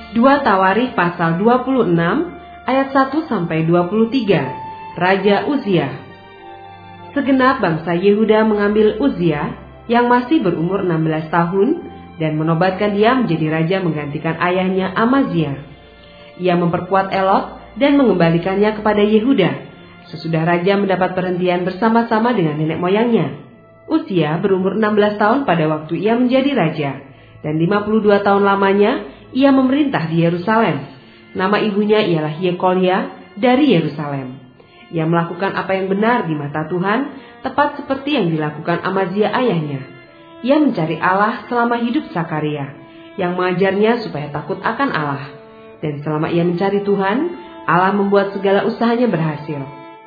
2 Tawarikh pasal 26 ayat 1-23. Raja Uzia. Segenap bangsa Yehuda mengambil Uzia yang masih berumur 16 tahun dan menobatkan dia menjadi raja menggantikan ayahnya Amazia. Ia memperkuat Elot dan mengembalikannya kepada Yehuda sesudah raja mendapat perhentian bersama-sama dengan nenek moyangnya. Uzia berumur 16 tahun pada waktu ia menjadi raja, dan 52 tahun lamanya ia memerintah di Yerusalem. Nama ibunya ialah Yekolia dari Yerusalem. Ia melakukan apa yang benar di mata Tuhan, tepat seperti yang dilakukan Amazia ayahnya. Ia mencari Allah selama hidup Sakaria, yang mengajarnya supaya takut akan Allah. Dan selama ia mencari Tuhan, Allah membuat segala usahanya berhasil.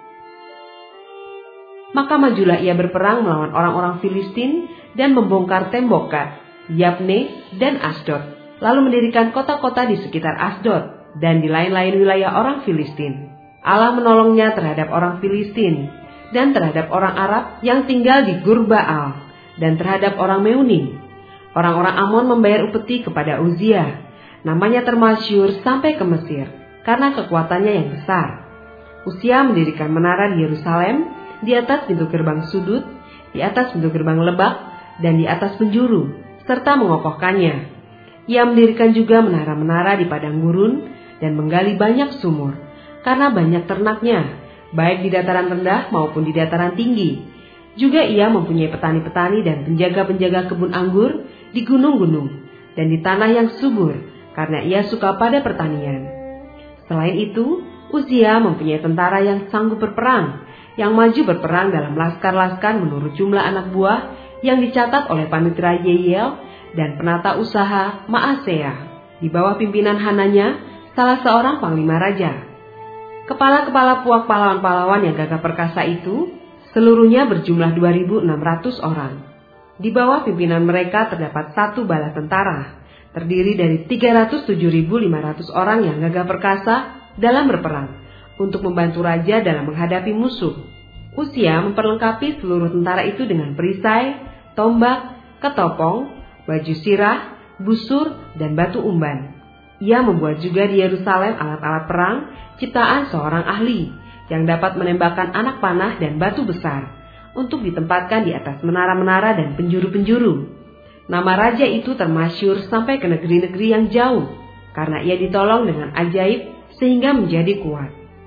Maka majulah ia berperang melawan orang-orang Filistin dan membongkar tembok Gat, Yabne, dan Asdod, lalu mendirikan kota-kota di sekitar Asdod dan di lain-lain wilayah orang Filistin. Allah menolongnya terhadap orang Filistin dan terhadap orang Arab yang tinggal di Gur-Baal dan terhadap orang Meunim. Orang-orang Amon membayar upeti kepada Uzia. Namanya termasyhur sampai ke Mesir karena kekuatannya yang besar. Uzia mendirikan menara di Yerusalem, di atas pintu gerbang sudut, di atas pintu gerbang lebak, dan di atas penjuru, serta mengokohkannya. Ia mendirikan juga menara-menara di padang gurun dan menggali banyak sumur, karena banyak ternaknya, baik di dataran rendah maupun di dataran tinggi. Juga ia mempunyai petani-petani dan penjaga-penjaga kebun anggur di gunung-gunung dan di tanah yang subur, karena ia suka pada pertanian. Selain itu, Uzia mempunyai tentara yang sanggup berperang, yang maju berperang dalam laskar-laskar menurut jumlah anak buah yang dicatat oleh panitera Yeiel dan penata usaha Maaseah, di bawah pimpinan Hananya, salah seorang panglima raja. Kepala-kepala puak pahlawan-pahlawan yang gagah perkasa itu seluruhnya berjumlah 2.600 orang. Di bawah pimpinan mereka terdapat satu bala tentara, terdiri dari 307.500 orang yang gagah perkasa dalam berperang, untuk membantu raja dalam menghadapi musuh. Uzia memperlengkapi seluruh tentara itu dengan perisai, tombak, ketopong, baju sirah, busur, dan batu umban. Ia membuat juga di Yerusalem alat-alat perang ciptaan seorang ahli yang dapat menembakkan anak panah dan batu besar untuk ditempatkan di atas menara-menara dan penjuru-penjuru. Nama raja itu termasyhur sampai ke negeri-negeri yang jauh karena ia ditolong dengan ajaib sehingga menjadi kuat.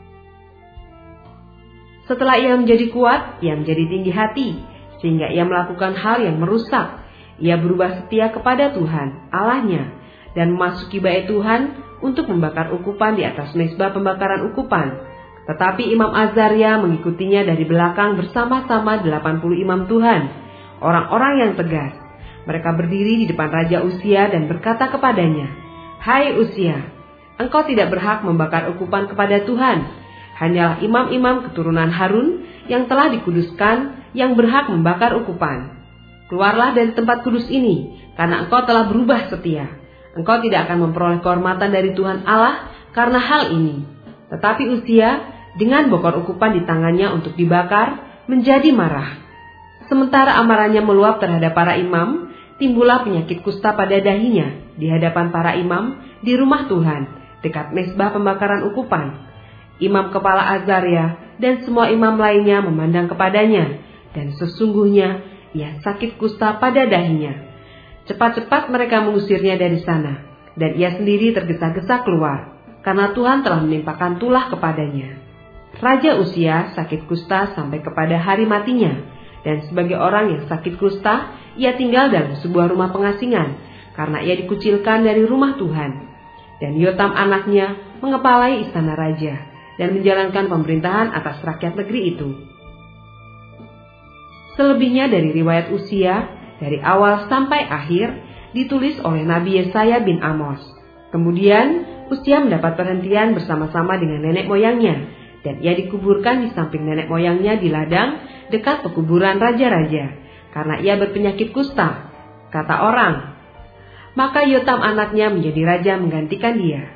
Setelah ia menjadi kuat, ia menjadi tinggi hati sehingga ia melakukan hal yang merusak. Ia berubah setia kepada Tuhan Allahnya dan memasuki bait Tuhan untuk membakar ukupan di atas mezbah pembakaran ukupan. Tetapi Imam Azaria mengikutinya dari belakang bersama-sama 80 imam Tuhan, orang-orang yang tegas. Mereka berdiri di depan Raja Uzia dan berkata kepadanya, "Hai Uzia, engkau tidak berhak membakar ukupan kepada Tuhan. Hanyalah imam-imam keturunan Harun yang telah dikuduskan yang berhak membakar ukupan. Keluarlah dari tempat kudus ini, karena engkau telah berubah setia. Engkau tidak akan memperoleh kehormatan dari Tuhan Allah karena hal ini." Tetapi Uzia dengan bokor ukupan di tangannya untuk dibakar menjadi marah. Sementara amarahnya meluap terhadap para imam, timbullah penyakit kusta pada dahinya di hadapan para imam di rumah Tuhan dekat mezbah pembakaran ukupan. Imam kepala Azaria dan semua imam lainnya memandang kepadanya, dan sesungguhnya ia sakit kusta pada dahinya. Cepat-cepat mereka mengusirnya dari sana, dan ia sendiri tergesa-gesa keluar, karena Tuhan telah menimpakan tulah kepadanya. Raja Uzia sakit kusta sampai kepada hari matinya, dan sebagai orang yang sakit kusta, ia tinggal dalam sebuah rumah pengasingan, karena ia dikucilkan dari rumah Tuhan. Dan Yotam anaknya mengepalai istana raja, dan menjalankan pemerintahan atas rakyat negeri itu. Selebihnya dari riwayat Uzia, dari awal sampai akhir, ditulis oleh Nabi Yesaya bin Amos. Kemudian Uzia mendapat perhentian bersama-sama dengan nenek moyangnya, dan ia dikuburkan di samping nenek moyangnya di ladang dekat pekuburan raja-raja, karena ia berpenyakit kusta. Kata orang, maka Yotam anaknya menjadi raja menggantikan dia.